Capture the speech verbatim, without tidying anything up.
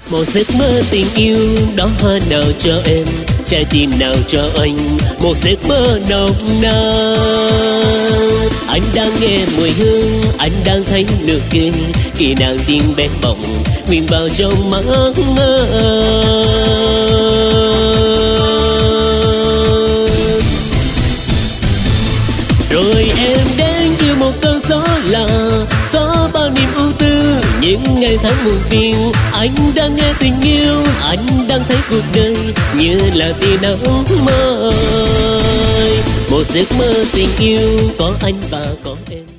Một giấc mơ tình yêu đó hoa nào cho em, trái tim nào cho anh, một giấc mơ nồng nàn. Anh đang nghe mùi hương, anh đang thấy nụ cười, khi nàng tim bé bỏng nguyện vào trong mắt mơ. Rồi em đến như một cơn gió lạ, gió bao niềm ưu tư, những ngày tháng muộn phiền. Anh đang nghe tình yêu, anh đang thấy cuộc đời như là tia nắng mới. Một giấc mơ tình yêu có anh và có em.